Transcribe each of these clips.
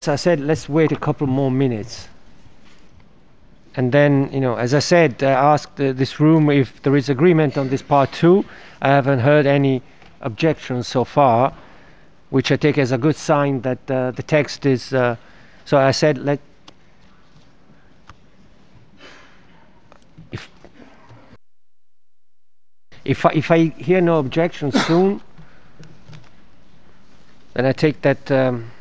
So I said, let's wait a couple more minutes. And then, as I said, I asked this room if there is agreement on this part two. I haven't heard any objections so far, which I take as a good sign that the text is. So I said, if if I hear no objections soon, then I take that.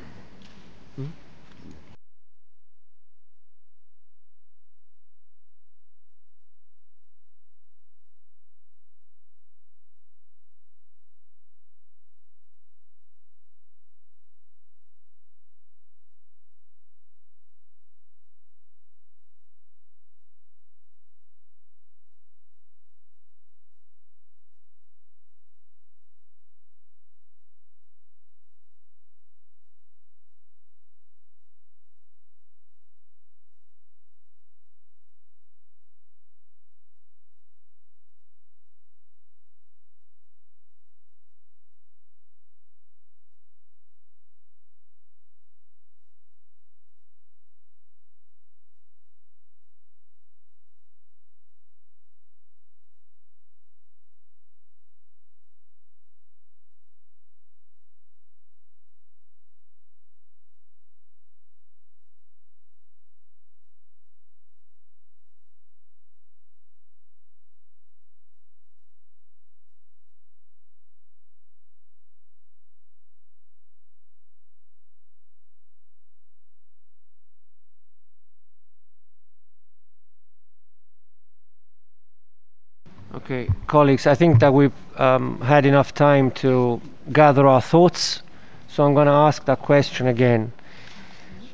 Okay, colleagues, I think that we've had enough time to gather our thoughts, so I'm going to ask that question again.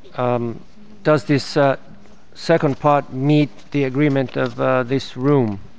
Does this second part meet the agreement of this room?